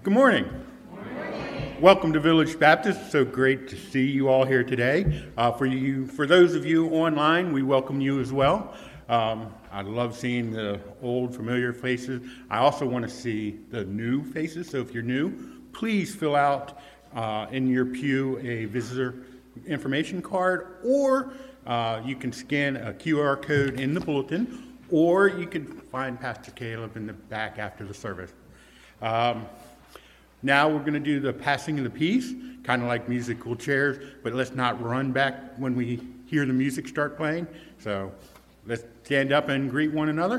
Good morning. Welcome to Village Baptist. So great to see you all here today. For those of you online, we welcome you as well. I love seeing the old familiar faces. I also want to see the new faces. So if you're new, please fill out in your pew a visitor information card, or you can scan a QR code in the bulletin, or you can find Pastor Caleb in the back after the service. Now we're going to do the passing of the peace, kind of like musical chairs, but let's not run back when we hear the music start playing. So let's stand up and greet one another.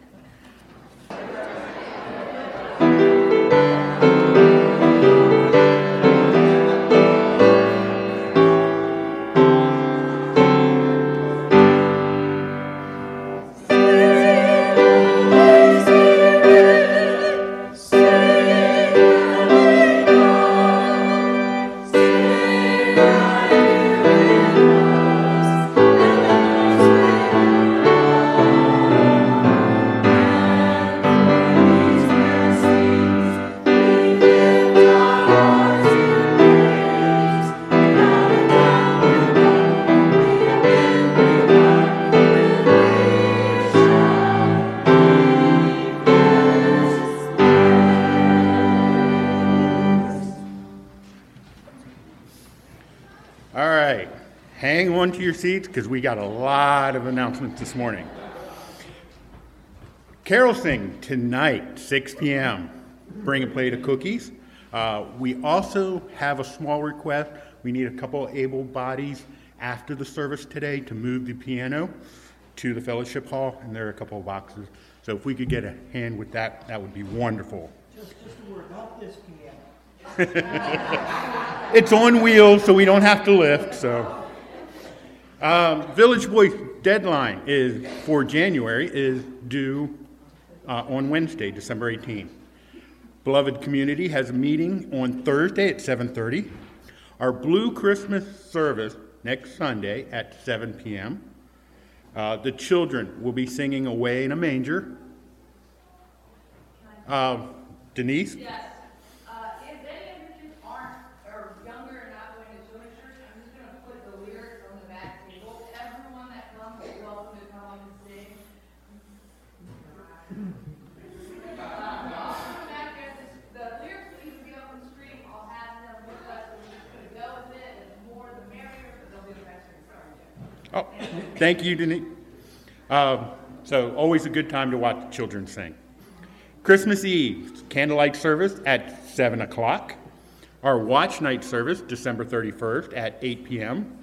To your seats because we got a lot of announcements this morning. Carol sing tonight, 6 p.m. Bring a plate of cookies. We also have a small request. We need a couple able bodies after the service today to move the piano to the fellowship hall, and there are a couple of boxes. So if we could get a hand with that, that would be wonderful. Just a word, not this piano. It's on wheels, so we don't have to lift. So. Village Voice deadline is for January is due on Wednesday, December 18th. Beloved Community has a meeting on Thursday at 7:30. Our Blue Christmas service next Sunday at 7 p.m. The children will be singing Away in a Manger. Denise? Yes. If any of you are younger and not going to children's church, I'm just going to put the lyrics on the back table. Everyone that comes is welcome to come and sing. The lyrics will either be up on the screen. I'll have them with us. We're just going to go with it. And the more the merrier, but they'll be the best starting. Oh, thank you, Denise. So always a good time to watch children sing. Christmas Eve, candlelight service at 7 o'clock. Our watch night service, December 31st at 8 p.m.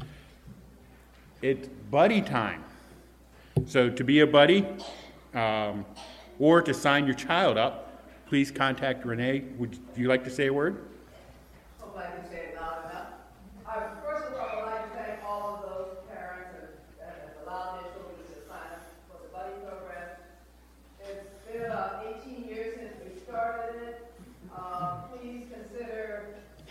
It's buddy time. So to be a buddy or to sign your child up, please contact Renee. Would you like to say a word? Hope I can say it loud enough. First of all, I'd like to thank all of those parents that have allowed their children to sign up for the buddy program. It's been about 18 years since we started it. Please consider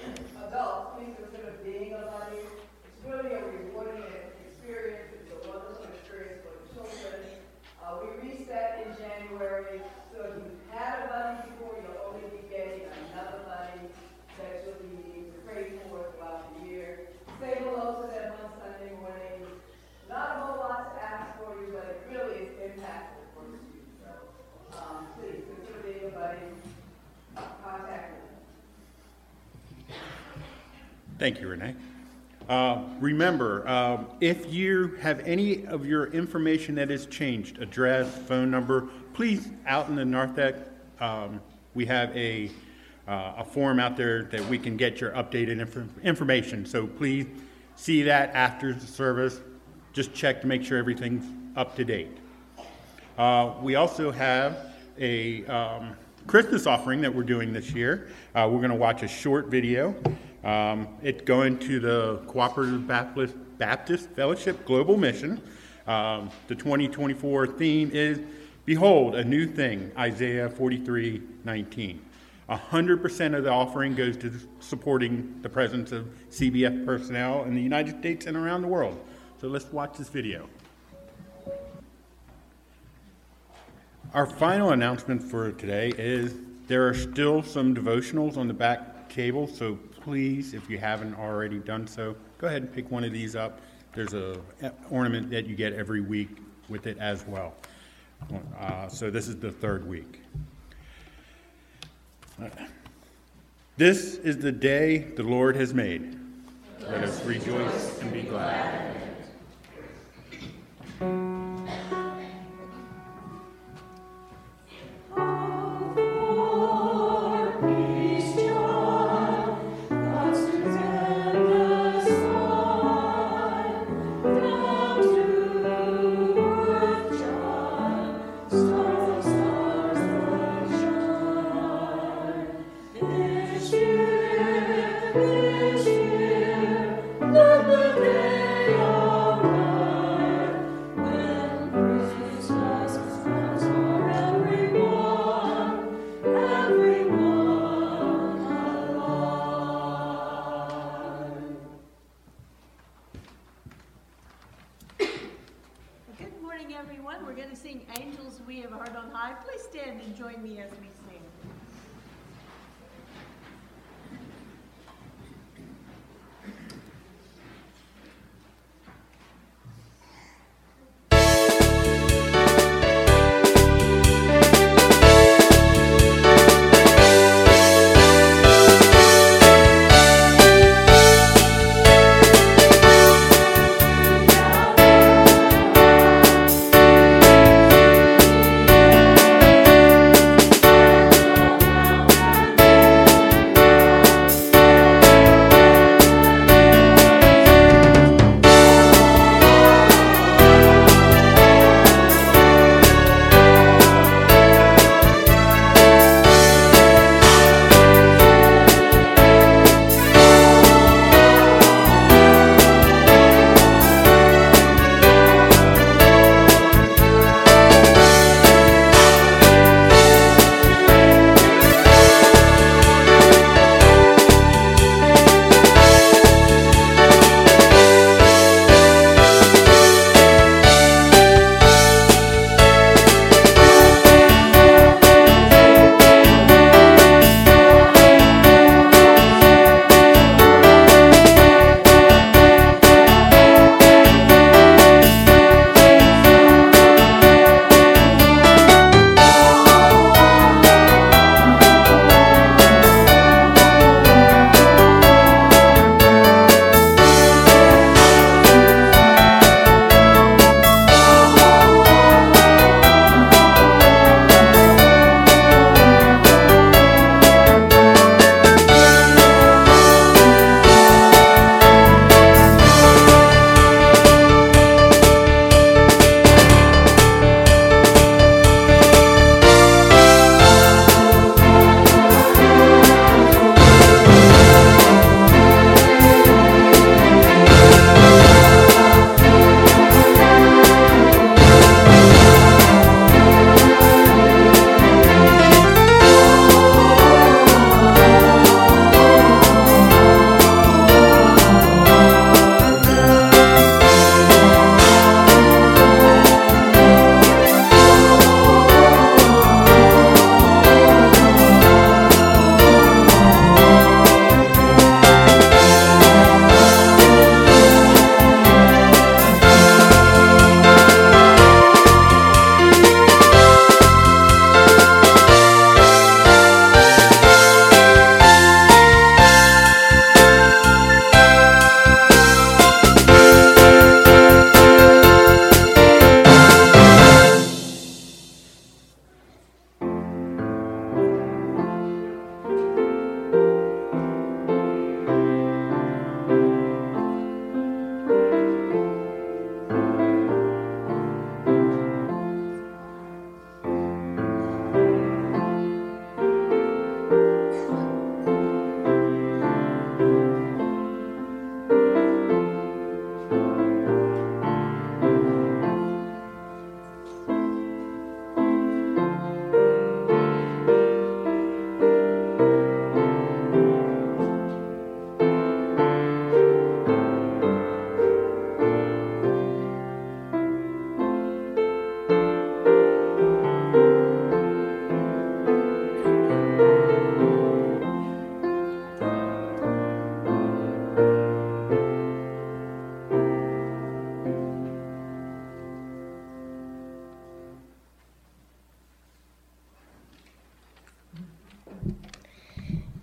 being a buddy. It's really a rewarding experience. It's a wonderful experience for the children. We reset in January, so if you've had a buddy before, you'll only be getting another buddy that you'll be praying for throughout the year. Say hello to them on Sunday morning. Not a whole lot to ask for you, but it really is impactful for the students. So please consider being a buddy. Contact me. Thank you, Renee. Remember, if you have any of your information that has changed, address, phone number, please, out in the narthex, we have a form out there that we can get your updated information. So please see that after the service. Just check to make sure everything's up to date. We also have a Christmas offering that we're doing this year. We're going to watch a short video. It's going to the Cooperative Baptist Fellowship Global Mission. The 2024 theme is Behold, a New Thing, Isaiah 43:19. 100% of the offering goes to supporting the presence of CBF personnel in the United States and around the world. So let's watch this video. Our final announcement for today is There are still some devotionals on the back table, so please, if you haven't already done so, go ahead and pick one of these up. There's a ornament that you get every week with it as well. So this is the third week. This is the day the Lord has made. Let us rejoice and be glad. We're going to sing Angels We Have Heard on High. Please stand and join me as we sing.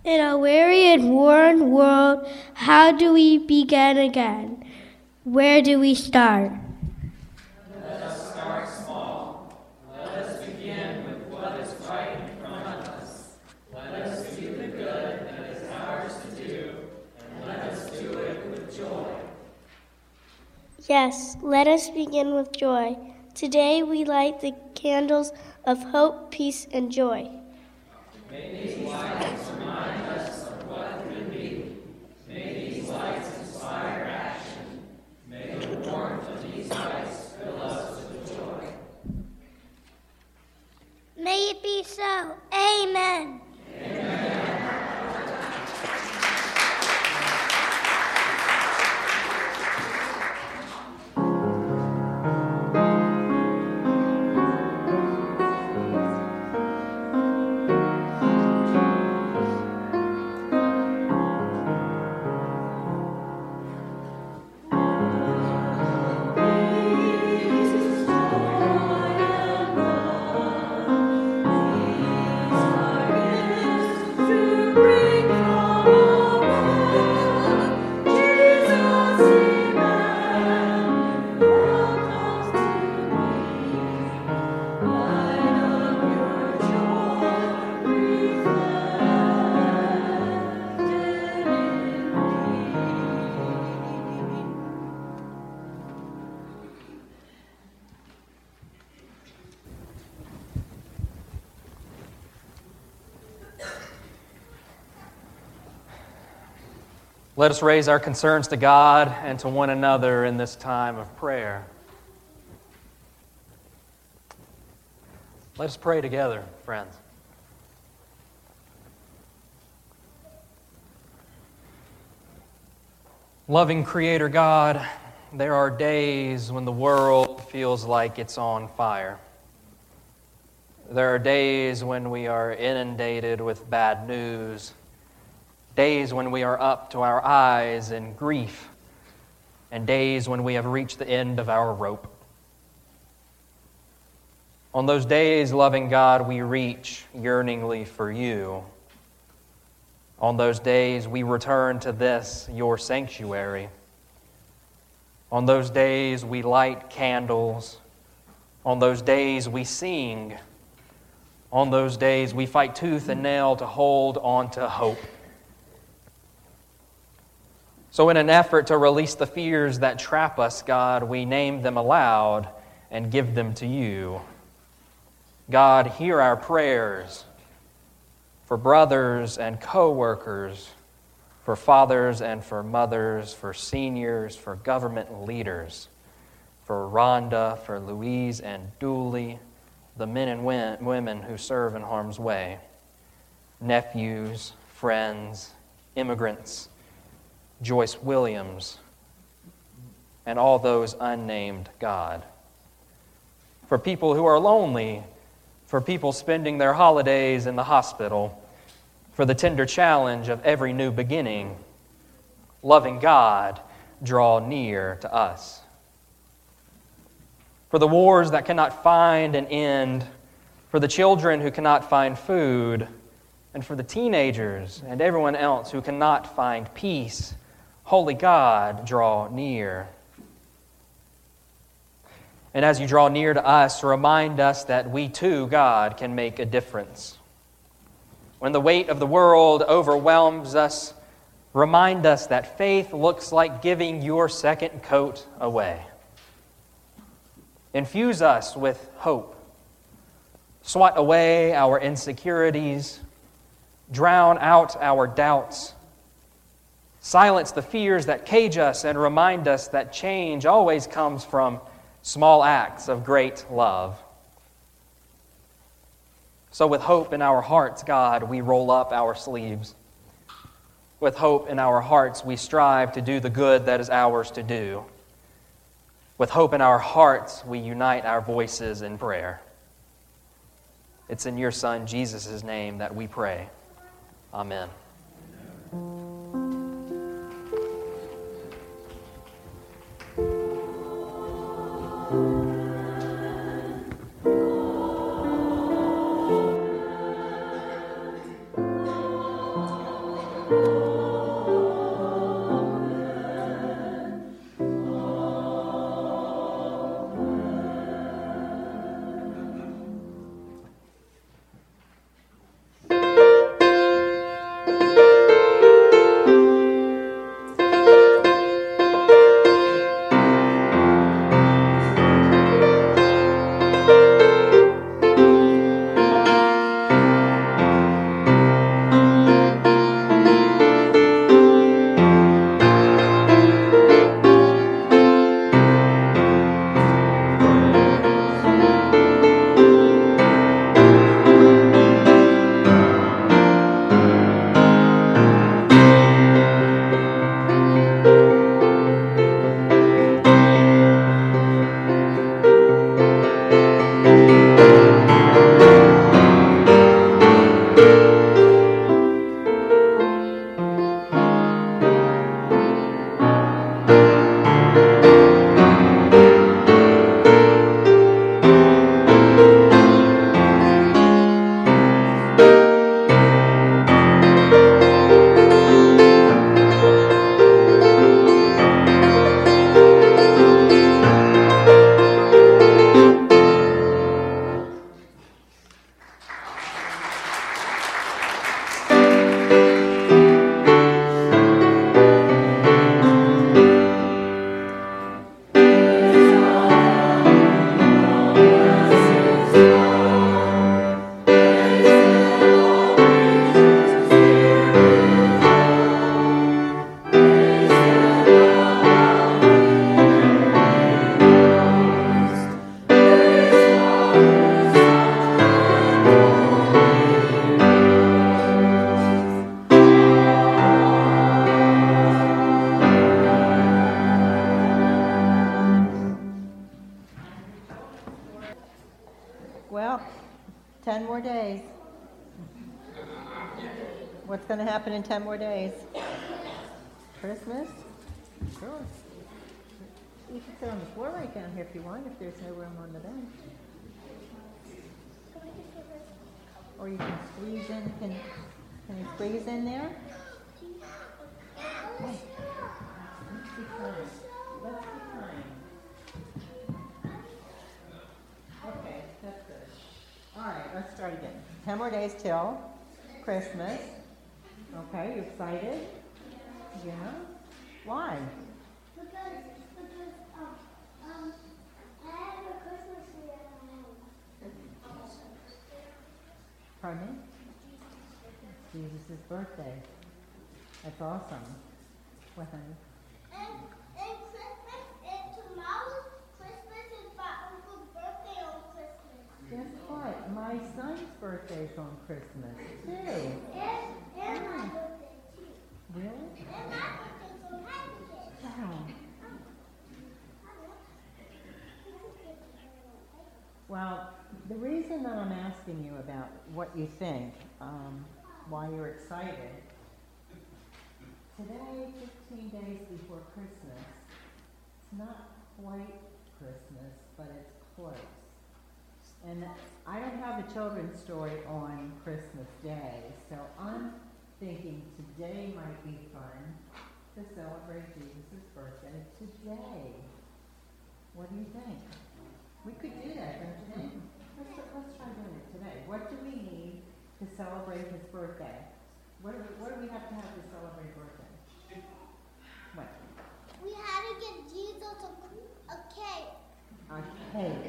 In a weary and worn world, how do we begin again? Where do we start? Let us start small. Let us begin with what is right in front of us. Let us do the good that is ours to do, and let us do it with joy. Yes, let us begin with joy. Today we light the candles of hope, peace, and joy. May these lights remind us of what could be. May these lights inspire action. May the warmth of these lights fill us with joy. May it be so. Amen. Let us raise our concerns to God and to one another in this time of prayer. Let us pray together, friends. Loving Creator God, there are days when the world feels like it's on fire. There are days when we are inundated with bad news. Days when we are up to our eyes in grief, and days when we have reached the end of our rope. On those days, loving God, we reach yearningly for you. On those days, we return to this, your sanctuary. On those days, we light candles. On those days, we sing. On those days, we fight tooth and nail to hold on to hope. So in an effort to release the fears that trap us, God, we name them aloud and give them to you. God, hear our prayers for brothers and co-workers, for fathers and for mothers, for seniors, for government leaders, for Rhonda, for Louise and Dooley, the men and women who serve in harm's way, nephews, friends, immigrants, Joyce Williams, and all those unnamed, God. For people who are lonely, for people spending their holidays in the hospital, for the tender challenge of every new beginning, loving God, draw near to us. For the wars that cannot find an end, for the children who cannot find food, and for the teenagers and everyone else who cannot find peace, Holy God, draw near. And as you draw near to us, remind us that we too, God, can make a difference. When the weight of the world overwhelms us, remind us that faith looks like giving your second coat away. Infuse us with hope. Swat away our insecurities. Drown out our doubts. Silence the fears that cage us and remind us that change always comes from small acts of great love. So with hope in our hearts, God, we roll up our sleeves. With hope in our hearts, we strive to do the good that is ours to do. With hope in our hearts, we unite our voices in prayer. It's in your Son, Jesus' name, that we pray. Amen. days. What's going to happen in 10 more days? Christmas? Sure. You can sit on the floor right down here if you want, if there's no room on the bench. Or you can squeeze in. Can you squeeze in there? Let's be kind. Let's be kind. Okay, that's good. All right, let's start again. 10 more days till Christmas. Okay, you excited? Yeah? Why? Because I have a Christmas tree at my house. Pardon me? It's Jesus' birthday. That's awesome. What, honey? And Christmas, and tomorrow's Christmas is my uncle's birthday on Christmas. Guess what? My son's birthday's on Christmas, too. And my birthday too. Really? And my birthday, so happy day. Wow. Well, the reason that I'm asking you about what you think, why you're excited, today, 15 days before Christmas, it's not quite Christmas, but it's close. And I don't have a children's story on Christmas Day, so I'm thinking today might be fun to celebrate Jesus' birthday today. What do you think? We could do that, don't you think? Let's try doing it today. What do we need to celebrate his birthday? What do we have to celebrate birthday? What? We had to give Jesus a cake. A cake.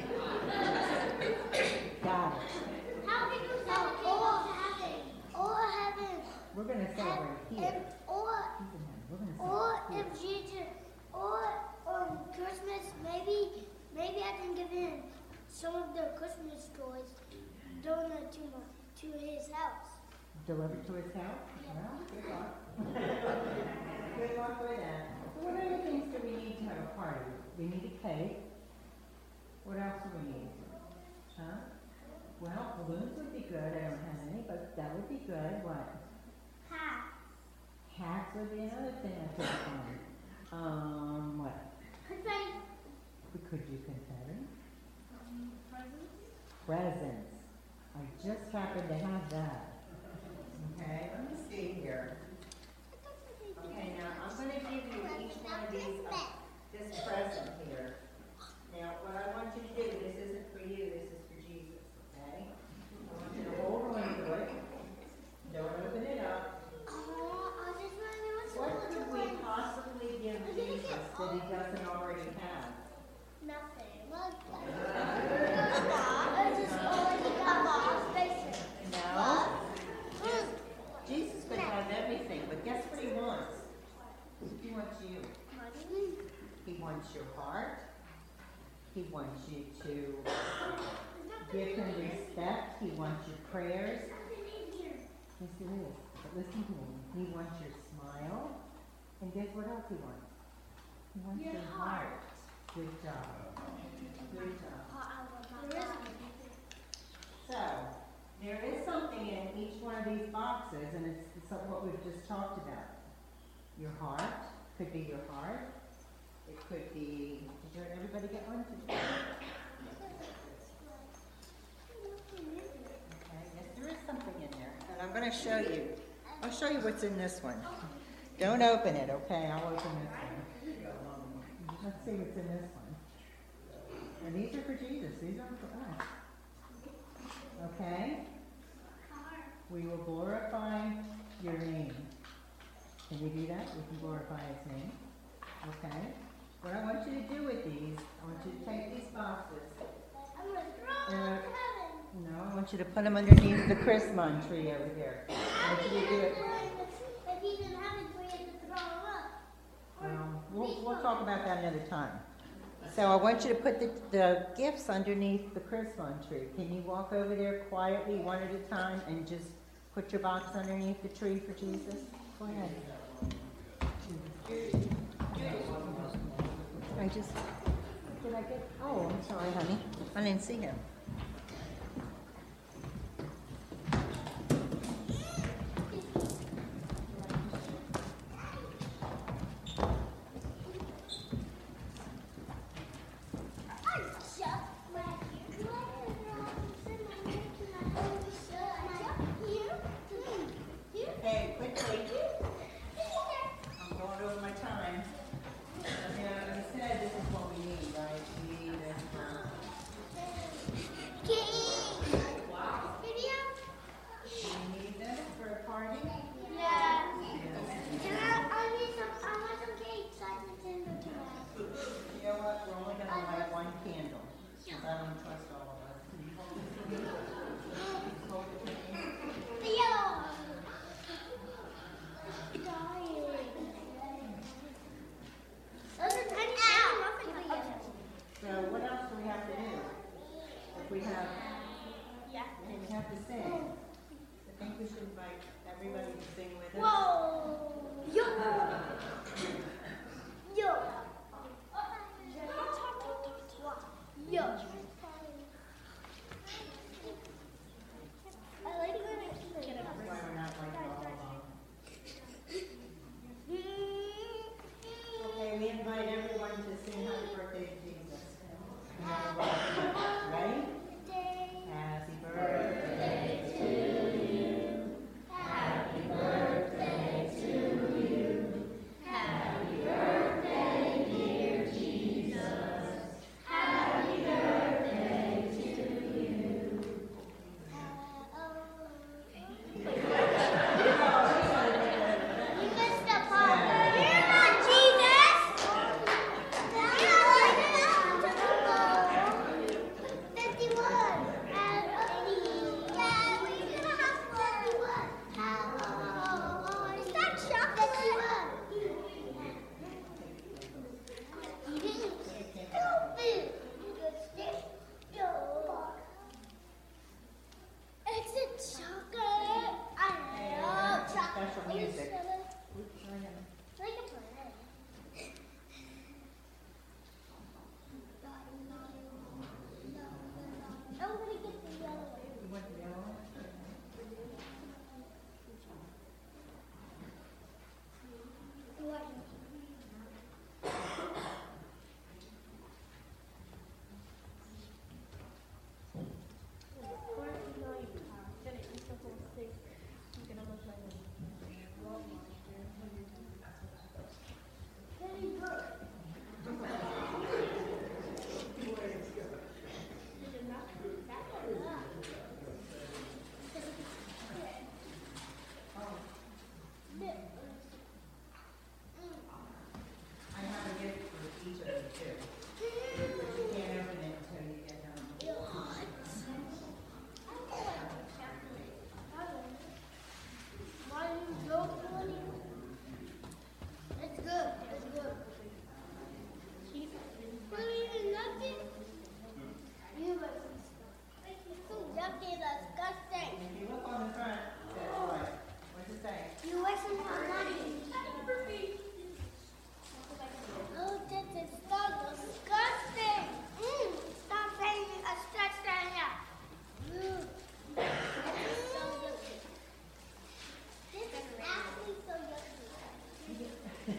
Got it. How can you celebrate heaven? Or heaven. We're going to celebrate here. Or He's in heaven. We're going to Or celebrate if Jesus, or on Christmas, maybe I can give him some of the Christmas toys, donate to his house. Delivered to his house? Well, good luck. Good luck with that. So what other things do we need to have a party? We need a cake. What else do we need? Huh? Well, balloons would be good. I don't have any, but that would be good. What? Hat. Hats would be another thing I could find. What? We could do confetti. Presents. I just happen to have that. Okay, let me see here. Okay, now I'm going to give you each one of these, this present here. Now, what I want you to do, this isn't for you, this is for Jesus, okay? I want you to hold on to it. Don't open it up. What could we possibly give Jesus that he doesn't already have? Nothing. No. Jesus could have everything, but guess what he wants? He wants you. He wants your heart. He wants you to give him respect. He wants your prayers. Yes, it is. But listen to me. He wants your smile. And guess what else he wants? He wants your heart. Good job. Good job. So, there is something in each one of these boxes, and it's what we've just talked about. Your heart could be your heart. It could be. Did everybody get one? Okay, yes, there is something in there, and I'm going to show you. I'll show you what's in this one. Don't open it, okay? I'll open this one. Let's see what's in this one. And these are for Jesus. These aren't for us. Okay? We will glorify your name. Can we do that? We can glorify his name. Okay? What I want you to do with these, I want you to take these boxes. No, I want you to put them underneath the Christmas tree over there. I want you to do it. We'll talk about that another time. So I want you to put the gifts underneath the Christmas tree. Can you walk over there quietly one at a time and just put your box underneath the tree for Jesus? Go ahead. Did I get, oh, I'm sorry, honey. I didn't see him. music. I'm gonna get the yellow one. You want the yellow one? I have a gift for each of you too. But you can't open it until you get home. It's good. It's good. But even nothing. You like so yucky, disgusting. If you look on the front, it says what? What's it say? You wasting my money. Oh, this is so disgusting. Stop saying a stretch down here. This is so yucky. This is actually so yucky.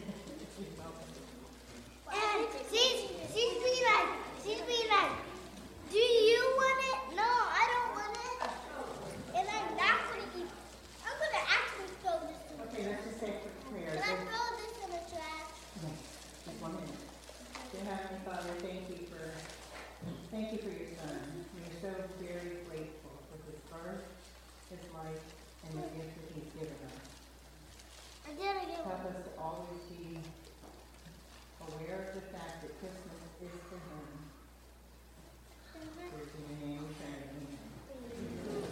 And she's be like, do you want it? No, I don't want it. And I'm not gonna eat. I'm gonna actually throw this in the Okay, let's just say quick prayer. Can I throw this in the trash? Just 1 minute. Dear Heavenly Father, thank you for your son. We're so very grateful for his birth, his life, and the gift that he's given us. I did it again. Help us to always be aware of the fact that Christmas is for him. It's in your name we pray. Amen.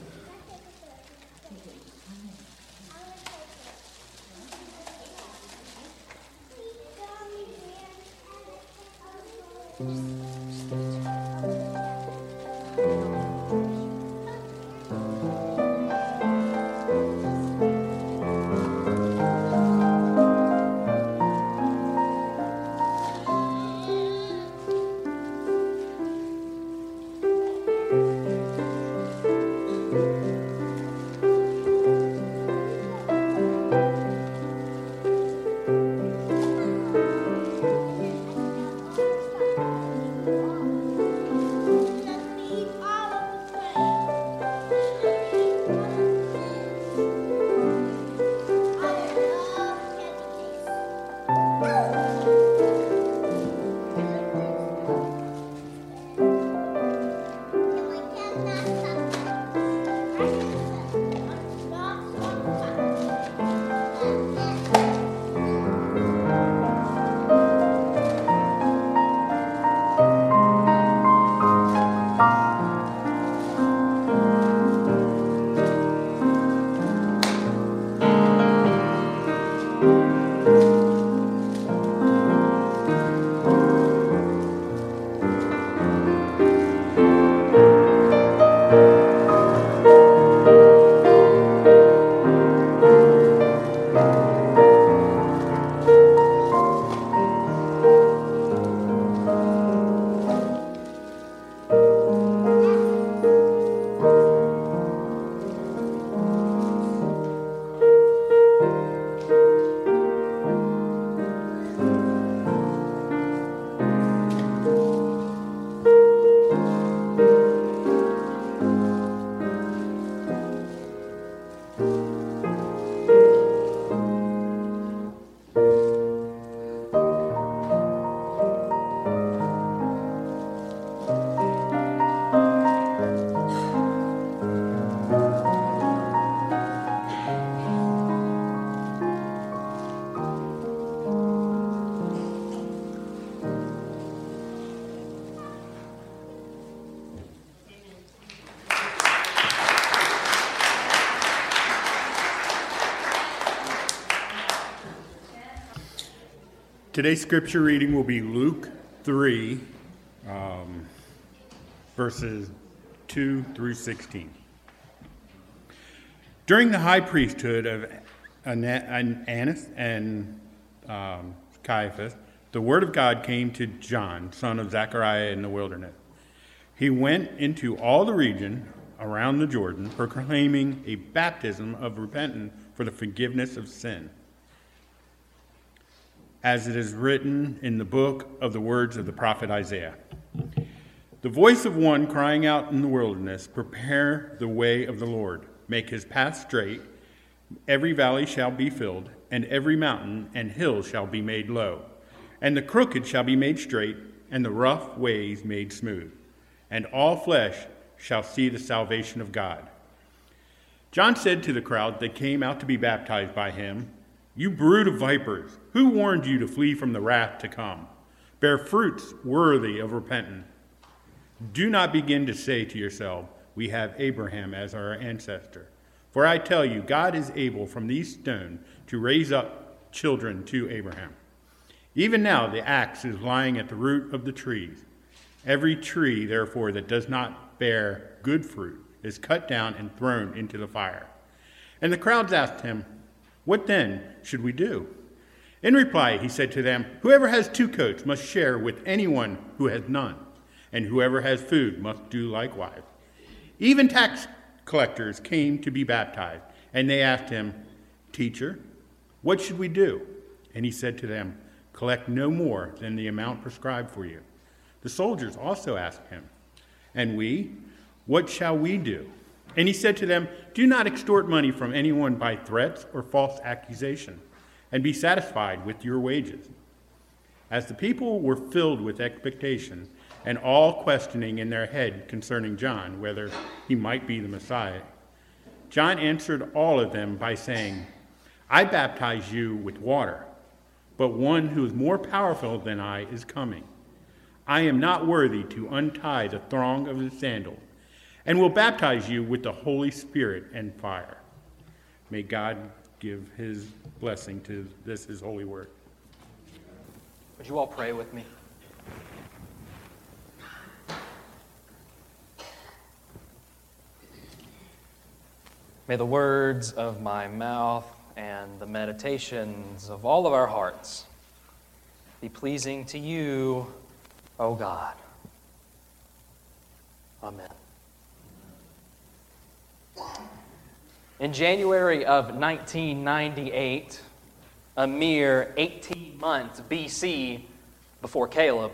Today's scripture reading will be Luke 3, verses 2 through 16. During the high priesthood Annas and Caiaphas, the word of God came to John, son of Zechariah, in the wilderness. He went into all the region around the Jordan, proclaiming a baptism of repentance for the forgiveness of sin, as it is written in the book of the words of the prophet Isaiah. The voice of one crying out in the wilderness, prepare the way of the Lord, make his path straight. Every valley shall be filled, and every mountain and hill shall be made low. And the crooked shall be made straight, and the rough ways made smooth. And all flesh shall see the salvation of God. John said to the crowd that came out to be baptized by him, you brood of vipers, who warned you to flee from the wrath to come? Bear fruits worthy of repentance. Do not begin to say to yourself, we have Abraham as our ancestor. For I tell you, God is able from these stones to raise up children to Abraham. Even now the axe is lying at the root of the trees. Every tree, therefore, that does not bear good fruit is cut down and thrown into the fire. And the crowds asked him, what then should we do? In reply, he said to them, whoever has 2 coats must share with anyone who has none, and whoever has food must do likewise. Even tax collectors came to be baptized, and they asked him, teacher, what should we do? And he said to them, collect no more than the amount prescribed for you. The soldiers also asked him, and we, what shall we do? And he said to them, do not extort money from anyone by threats or false accusation, and be satisfied with your wages. As the people were filled with expectation, and all questioning in their head concerning John, whether he might be the Messiah, John answered all of them by saying, I baptize you with water, but one who is more powerful than I is coming. I am not worthy to untie the thong of his sandal, and will baptize you with the Holy Spirit and fire. May God give his blessing to this, his holy word. Would you all pray with me? May the words of my mouth and the meditations of all of our hearts be pleasing to you, O God. Amen. In January of 1998, a mere 18 months BC before Caleb,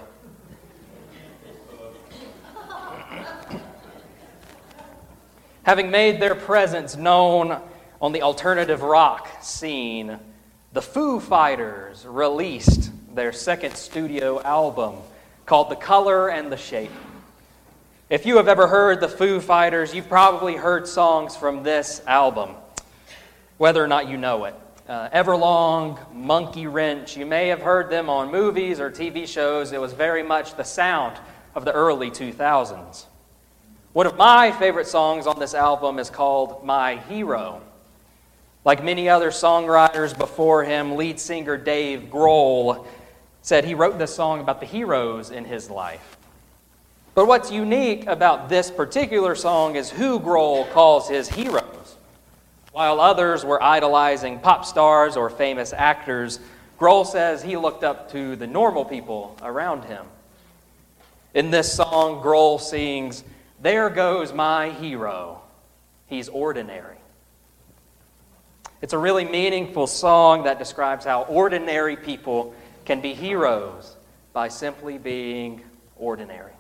having made their presence known on the alternative rock scene, the Foo Fighters released their second studio album called The Color and the Shape. If you have ever heard the Foo Fighters, you've probably heard songs from this album, whether or not you know it. Everlong, Monkey Wrench, you may have heard them on movies or TV shows. It was very much the sound of the early 2000s. One of my favorite songs on this album is called My Hero. Like many other songwriters before him, lead singer Dave Grohl said he wrote this song about the heroes in his life. But what's unique about this particular song is who Grohl calls his heroes. While others were idolizing pop stars or famous actors, Grohl says he looked up to the normal people around him. In this song, Grohl sings, "There goes my hero. He's ordinary." It's a really meaningful song that describes how ordinary people can be heroes by simply being ordinary.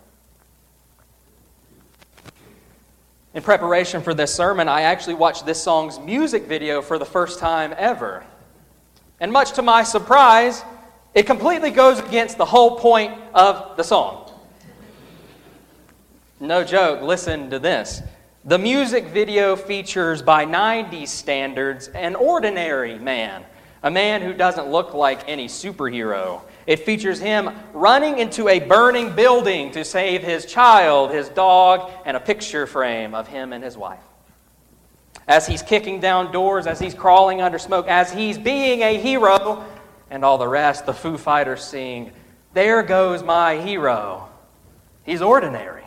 In preparation for this sermon, I actually watched this song's music video for the first time ever. And much to my surprise, it completely goes against the whole point of the song. No joke, listen to this. The music video features, by 90s standards, an ordinary man, a man who doesn't look like any superhero. It features him running into a burning building to save his child, his dog, and a picture frame of him and his wife. As he's kicking down doors, as he's crawling under smoke, as he's being a hero, and all the rest, the Foo Fighters sing, "There goes my hero. He's ordinary."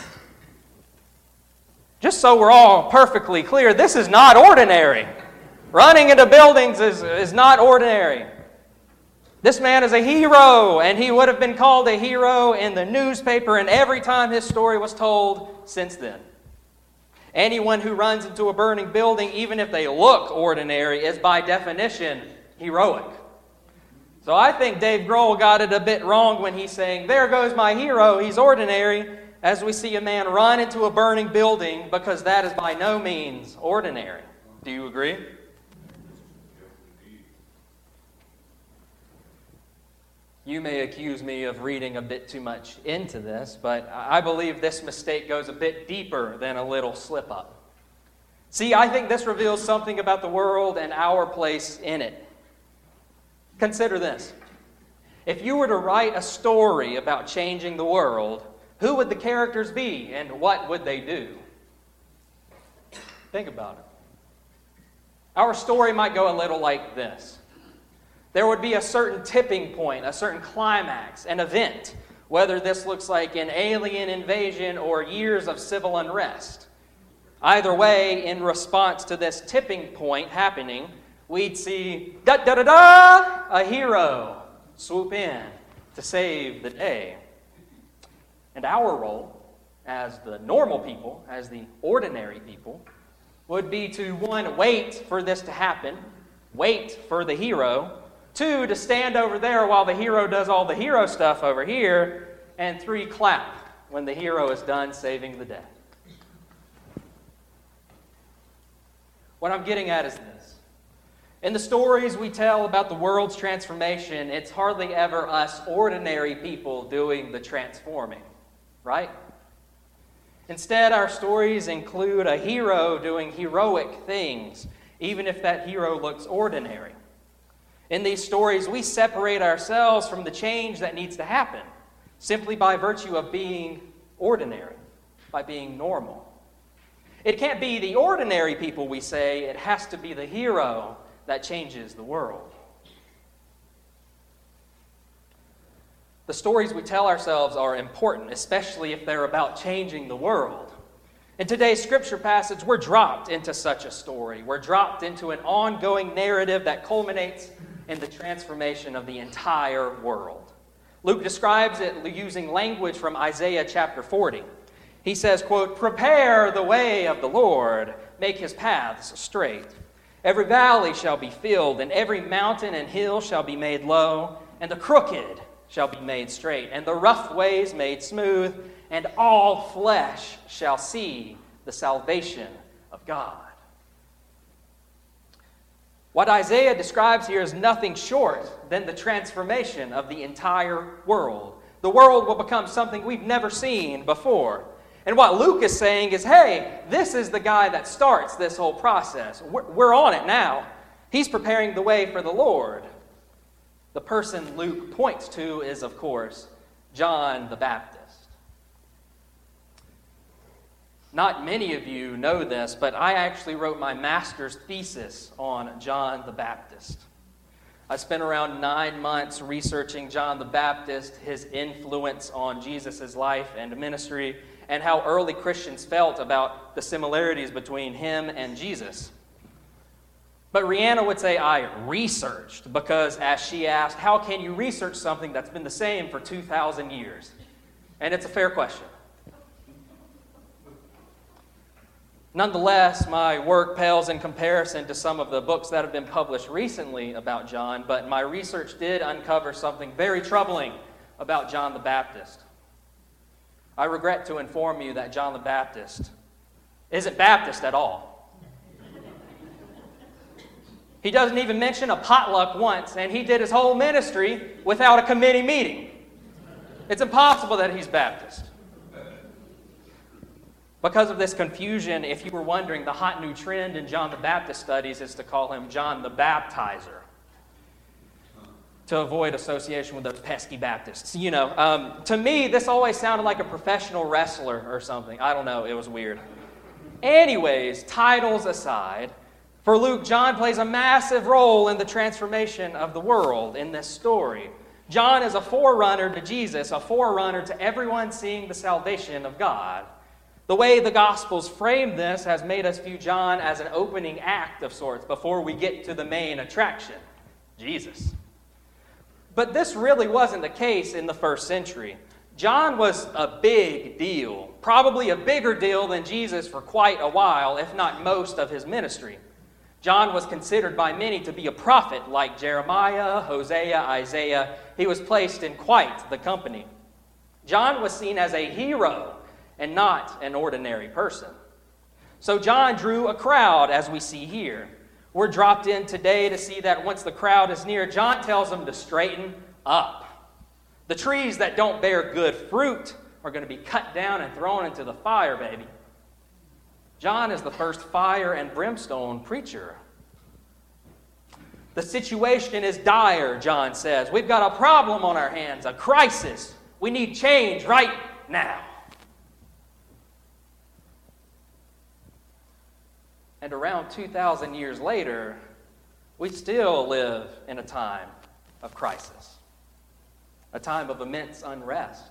Just so we're all perfectly clear, this is not ordinary. Running into buildings is not ordinary. This man is a hero, and he would have been called a hero in the newspaper and every time his story was told since then. Anyone who runs into a burning building, even if they look ordinary, is by definition heroic. So I think Dave Grohl got it a bit wrong when he's saying, there goes my hero, he's ordinary, as we see a man run into a burning building, because that is by no means ordinary. Do you agree? You may accuse me of reading a bit too much into this, but I believe this mistake goes a bit deeper than a little slip-up. See, I think this reveals something about the world and our place in it. Consider this. If you were to write a story about changing the world, who would the characters be and what would they do? Think about it. Our story might go a little like this. There would be a certain tipping point, a certain climax, an event, whether this looks like an alien invasion or years of civil unrest. Either way, in response to this tipping point happening, we'd see, a hero swoop in to save the day. And our role, as the normal people, as the ordinary people, would be to, 1, wait for this to happen, wait for the hero, 2, to stand over there while the hero does all the hero stuff over here, and 3, clap when the hero is done saving the day. What I'm getting at is this. In the stories we tell about the world's transformation, it's hardly ever us ordinary people doing the transforming, right? Instead, our stories include a hero doing heroic things, even if that hero looks ordinary. In these stories, we separate ourselves from the change that needs to happen simply by virtue of being ordinary, by being normal. It can't be the ordinary people, we say. It has to be the hero that changes the world. The stories we tell ourselves are important, especially if they're about changing the world. In today's scripture passage, we're dropped into such a story. We're dropped into an ongoing narrative that culminates in the transformation of the entire world. Luke describes it using language from Isaiah chapter 40. He says, quote, "Prepare the way of the Lord, make his paths straight. Every valley shall be filled, and every mountain and hill shall be made low, and the crooked shall be made straight, and the rough ways made smooth, and all flesh shall see the salvation of God." What Isaiah describes here is nothing short than the transformation of the entire world. The world will become something we've never seen before. And what Luke is saying is, hey, this is the guy that starts this whole process. We're on it now. He's preparing the way for the Lord. The person Luke points to is, of course, John the Baptist. Not many of you know this, but I actually wrote my master's thesis on John the Baptist. I spent around 9 months researching John the Baptist, his influence on Jesus' life and ministry, and how early Christians felt about the similarities between him and Jesus. But Rihanna would say I researched because, as she asked, how can you research something that's been the same for 2,000 years? And it's a fair question. Nonetheless, my work pales in comparison to some of the books that have been published recently about John, but my research did uncover something very troubling about John the Baptist. I regret to inform you that John the Baptist isn't Baptist at all. He doesn't even mention a potluck once, and he did his whole ministry without a committee meeting. It's impossible that he's Baptist. Because of this confusion, if you were wondering, the hot new trend in John the Baptist studies is to call him John the Baptizer, to avoid association with those pesky Baptists. You know, to me, this always sounded like a professional wrestler or something. I don't know, it was weird. Anyways, titles aside, for Luke, John plays a massive role in the transformation of the world in this story. John is a forerunner to Jesus, a forerunner to everyone seeing the salvation of God. The way the Gospels frame this has made us view John as an opening act of sorts before we get to the main attraction, Jesus. But this really wasn't the case in the first century. John was a big deal, probably a bigger deal than Jesus for quite a while, if not most of his ministry. John was considered by many to be a prophet like Jeremiah, Hosea, Isaiah. He was placed in quite the company. John was seen as a hero and not an ordinary person. So John drew a crowd, as we see here. We're dropped in today to see that once the crowd is near, John tells them to straighten up. The trees that don't bear good fruit are going to be cut down and thrown into the fire, baby. John is the first fire and brimstone preacher. The situation is dire, John says. We've got a problem on our hands, a crisis. We need change right now. And around 2,000 years later, we still live in a time of crisis, a time of immense unrest.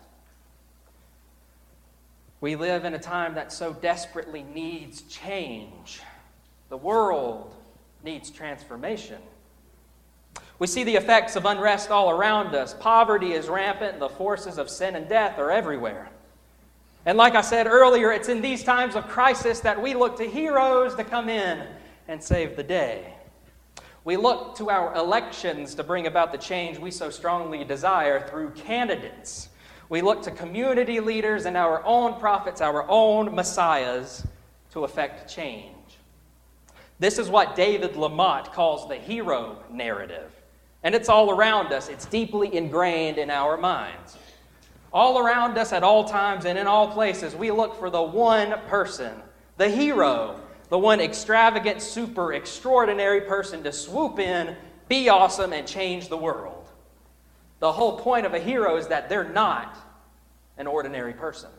We live in a time that so desperately needs change. The world needs transformation. We see the effects of unrest all around us. Poverty is rampant. The forces of sin and death are everywhere. And like I said earlier, it's in these times of crisis that we look to heroes to come in and save the day. We look to our elections to bring about the change we so strongly desire through candidates. We look to community leaders and our own prophets, our own messiahs, to effect change. This is what David Lamott calls the hero narrative. And it's all around us. It's deeply ingrained in our minds. All around us at all times and in all places, we look for the one person, the hero, the one extravagant, super extraordinary person to swoop in, be awesome, and change the world. The whole point of a hero is that they're not an ordinary person.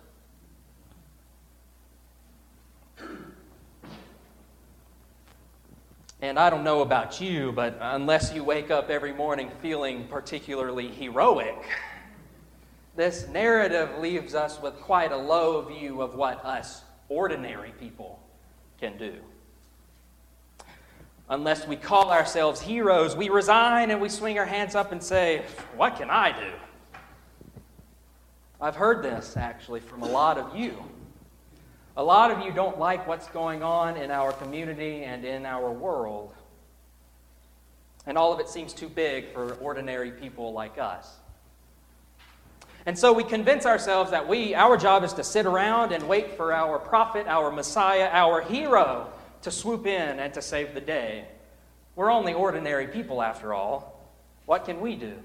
And I don't know about you, but unless you wake up every morning feeling particularly heroic, this narrative leaves us with quite a low view of what us ordinary people can do. Unless we call ourselves heroes, we resign and we swing our hands up and say, "What can I do?" I've heard this, actually, from a lot of you. A lot of you don't like what's going on in our community and in our world. And all of it seems too big for ordinary people like us. And so we convince ourselves that our job is to sit around and wait for our prophet, our Messiah, our hero to swoop in and to save the day. We're only ordinary people after all. What can we do?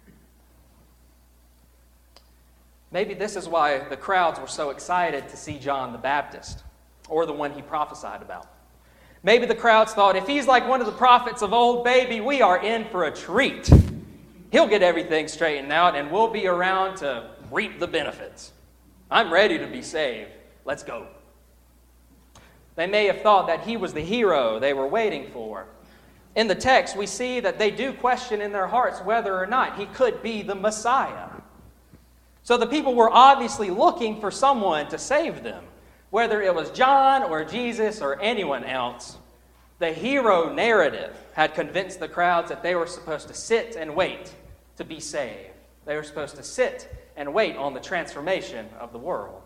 Maybe this is why the crowds were so excited to see John the Baptist, or the one he prophesied about. Maybe the crowds thought, if he's like one of the prophets of old, baby, we are in for a treat. He'll get everything straightened out, and we'll be around to reap the benefits. I'm ready to be saved. Let's go. They may have thought that he was the hero they were waiting for. In the text, we see that they do question in their hearts whether or not he could be the Messiah. So the people were obviously looking for someone to save them. Whether it was John or Jesus or anyone else, the hero narrative had convinced the crowds that they were supposed to sit and wait to be saved. They were supposed to sit and wait on the transformation of the world.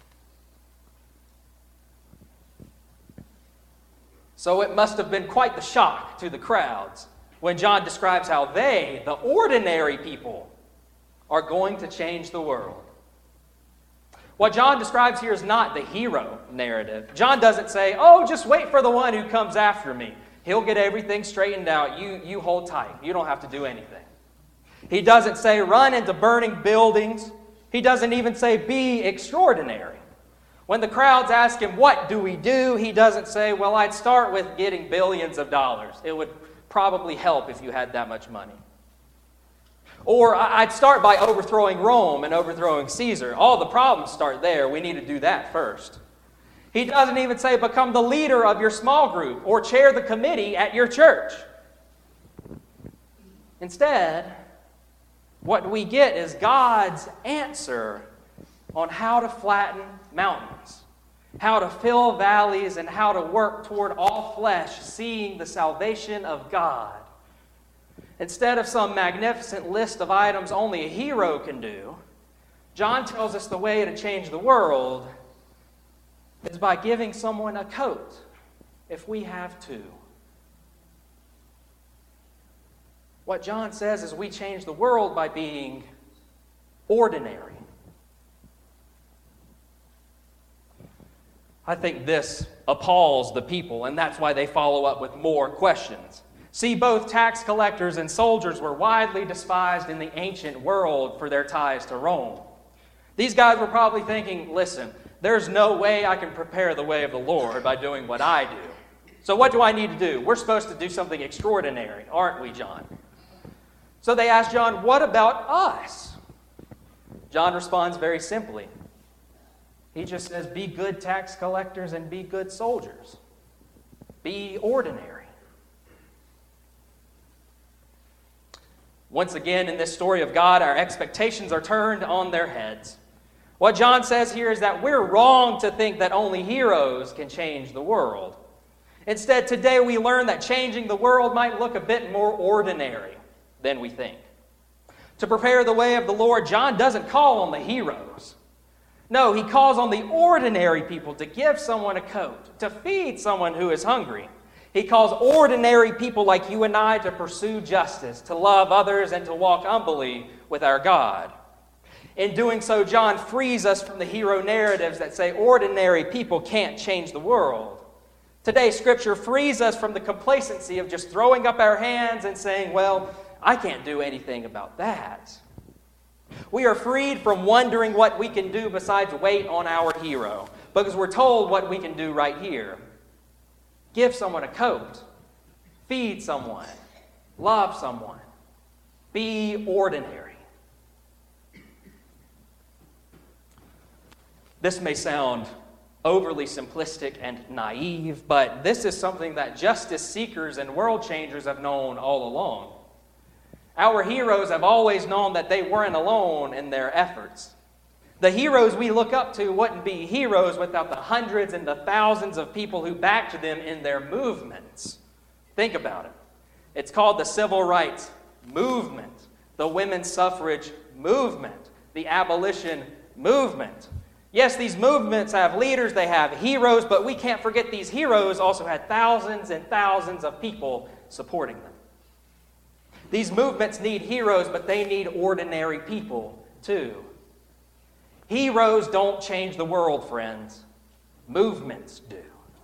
So it must have been quite the shock to the crowds when John describes how they, the ordinary people, are going to change the world. What John describes here is not the hero narrative. John doesn't say, "Oh, just wait for the one who comes after me. He'll get everything straightened out. You hold tight. You don't have to do anything." He doesn't say, "Run into burning buildings." He doesn't even say, "Be extraordinary." When the crowds ask him, "What do we do?" he doesn't say, "Well, I'd start with getting billions of dollars. It would probably help if you had that much money." Or, "I'd start by overthrowing Rome and overthrowing Caesar. All the problems start there. We need to do that first." He doesn't even say, "Become the leader of your small group or chair the committee at your church." Instead, what we get is God's answer on how to flatten mountains. how to fill valleys, and how to work toward all flesh, seeing the salvation of God. Instead of some magnificent list of items only a hero can do, John tells us the way to change the world is by giving someone a coat, if we have to. What John says is we change the world by being ordinary. I think this appalls the people, and that's why they follow up with more questions. See, both tax collectors and soldiers were widely despised in the ancient world for their ties to Rome. These guys were probably thinking, listen, there's no way I can prepare the way of the Lord by doing what I do. So what do I need to do? We're supposed to do something extraordinary, aren't we, John? So they asked John, what about us? John responds very simply. He just says, be good tax collectors and be good soldiers. Be ordinary. Once again, in this story of God, our expectations are turned on their heads. What John says here is that we're wrong to think that only heroes can change the world. Instead, today we learn that changing the world might look a bit more ordinary than we think. To prepare the way of the Lord, John doesn't call on the heroes. No, he calls on the ordinary people to give someone a coat, to feed someone who is hungry. He calls ordinary people like you and I to pursue justice, to love others, and to walk humbly with our God. In doing so, John frees us from the hero narratives that say ordinary people can't change the world. Today, Scripture frees us from the complacency of just throwing up our hands and saying, well, I can't do anything about that. We are freed from wondering what we can do besides wait on our hero, because we're told what we can do right here. Give someone a coat. Feed someone. Love someone. Be ordinary. This may sound overly simplistic and naive, but this is something that justice seekers and world changers have known all along. Our heroes have always known that they weren't alone in their efforts. The heroes we look up to wouldn't be heroes without the hundreds and the thousands of people who backed them in their movements. Think about it. It's called the civil rights movement, the women's suffrage movement, the abolition movement. Yes, these movements have leaders, they have heroes, but we can't forget these heroes also had thousands and thousands of people supporting them. These movements need heroes, but they need ordinary people too. Heroes don't change the world, friends. Movements do.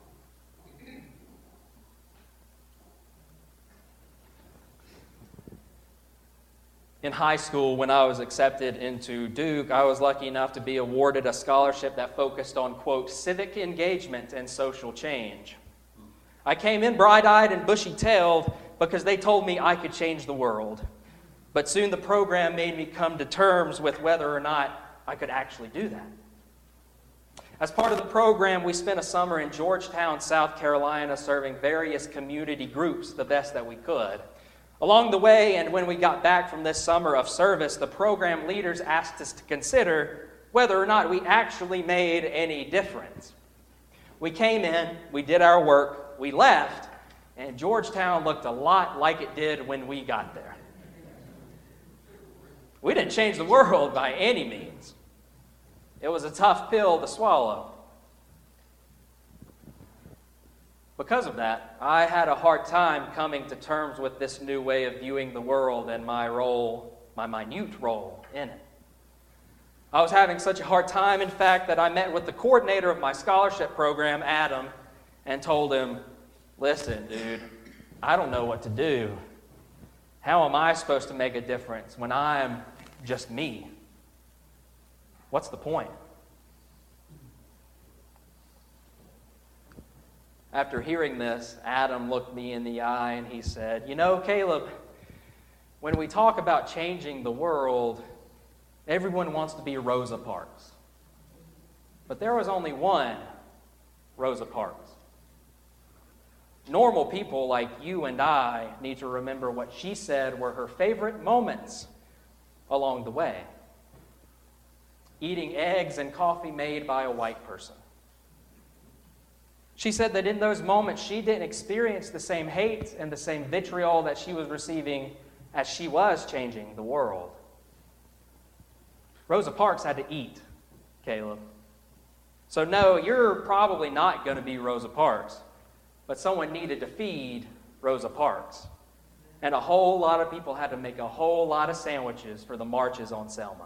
In high school, when I was accepted into Duke, I was lucky enough to be awarded a scholarship that focused on, quote, civic engagement and social change. I came in bright-eyed and bushy-tailed because they told me I could change the world. But soon the program made me come to terms with whether or not I could actually do that. As part of the program, we spent a summer in Georgetown, South Carolina, serving various community groups the best that we could. Along the way, and when we got back from this summer of service, the program leaders asked us to consider whether or not we actually made any difference. We came in, we did our work, we left, and Georgetown looked a lot like it did when we got there. We didn't change the world by any means. It was a tough pill to swallow. Because of that, I had a hard time coming to terms with this new way of viewing the world and my role, my minute role in it. I was having such a hard time, in fact, that I met with the coordinator of my scholarship program, Adam, and told him, listen, dude, I don't know what to do. How am I supposed to make a difference when I'm just me? What's the point? After hearing this, Adam looked me in the eye and he said, you know, Caleb, when we talk about changing the world, everyone wants to be Rosa Parks. But there was only one Rosa Parks. Normal people like you and I need to remember what she said were her favorite moments along the way. Eating eggs and coffee made by a white person. She said that in those moments she didn't experience the same hate and the same vitriol that she was receiving as she was changing the world. Rosa Parks had to eat, Caleb. So no, you're probably not going to be Rosa Parks, but someone needed to feed Rosa Parks. And a whole lot of people had to make a whole lot of sandwiches for the marches on Selma.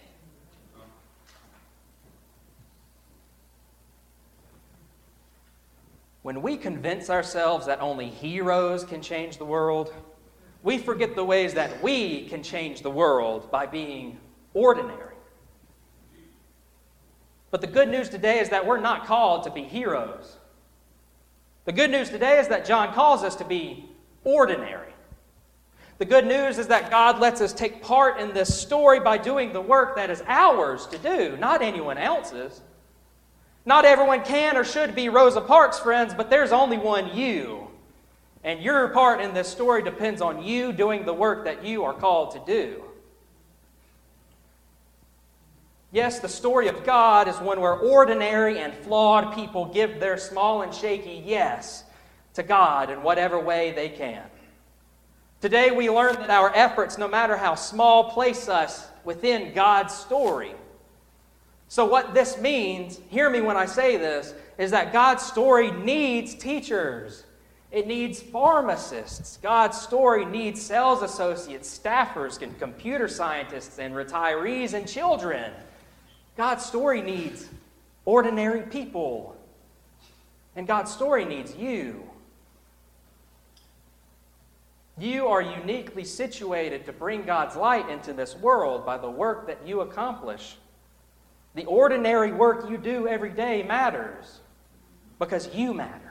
When we convince ourselves that only heroes can change the world, we forget the ways that we can change the world by being ordinary. But the good news today is that we're not called to be heroes. The good news today is that John calls us to be ordinary. The good news is that God lets us take part in this story by doing the work that is ours to do, not anyone else's. Not everyone can or should be Rosa Parks, friends, but there's only one you. And your part in this story depends on you doing the work that you are called to do. Yes, the story of God is one where ordinary and flawed people give their small and shaky yes to God in whatever way they can. Today we learn that our efforts, no matter how small, place us within God's story. So what this means, hear me when I say this, is that God's story needs teachers. It needs pharmacists. God's story needs sales associates, staffers, and computer scientists, and retirees and children. God's story needs ordinary people. And God's story needs you. You are uniquely situated to bring God's light into this world by the work that you accomplish. The ordinary work you do every day matters because you matter.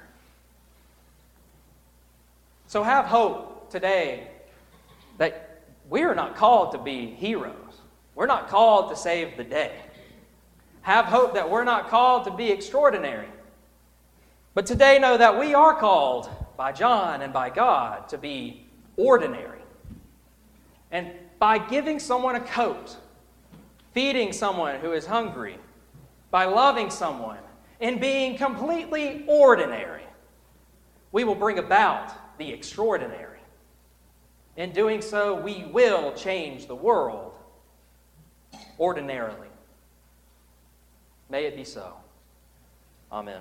So have hope today that we are not called to be heroes. We're not called to save the day. Have hope that we're not called to be extraordinary. But today know that we are called by John and by God to be ordinary. And by giving someone a coat, feeding someone who is hungry, by loving someone, and being completely ordinary, we will bring about the extraordinary. In doing so, we will change the world ordinarily. May it be so. Amen.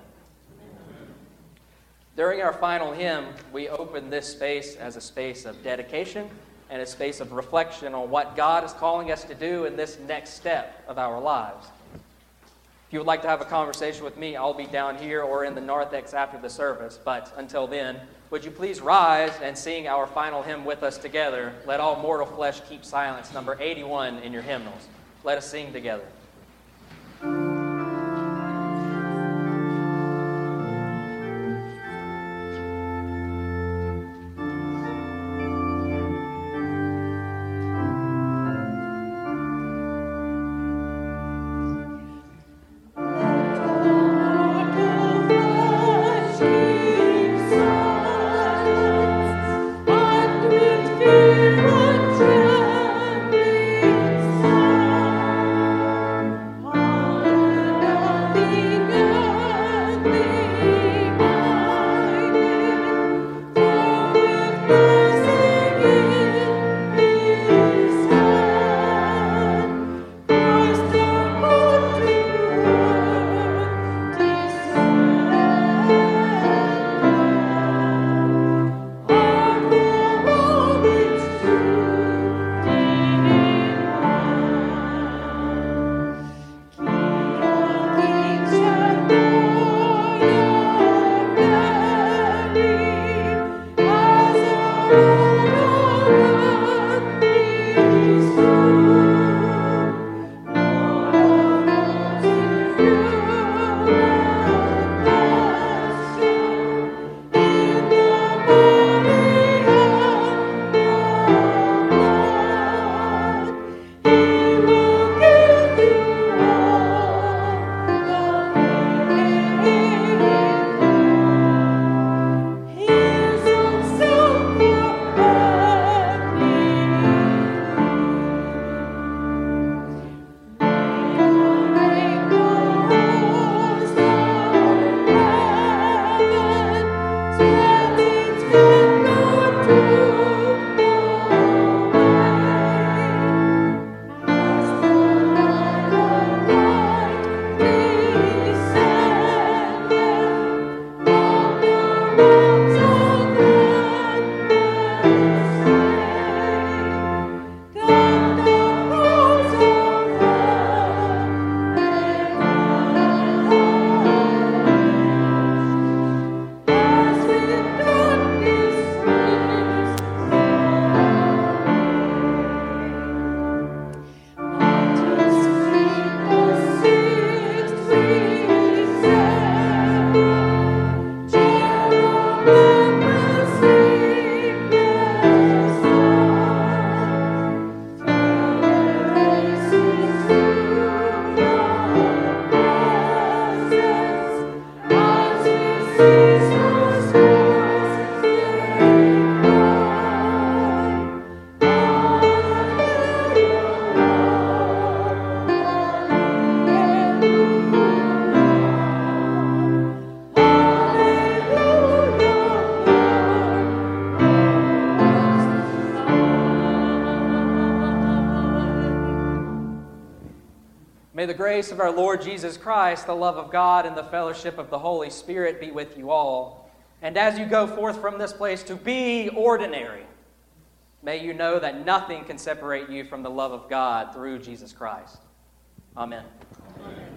During our final hymn, we open this space as a space of dedication and a space of reflection on what God is calling us to do in this next step of our lives. If you would like to have a conversation with me, I'll be down here or in the narthex after the service. But until then, would you please rise and sing our final hymn with us together? Let all mortal flesh keep silence, number 81 in your hymnals. Let us sing together. May the grace of our Lord Jesus Christ, the love of God, and the fellowship of the Holy Spirit be with you all. And as you go forth from this place to be ordinary, may you know that nothing can separate you from the love of God through Jesus Christ. Amen. Amen.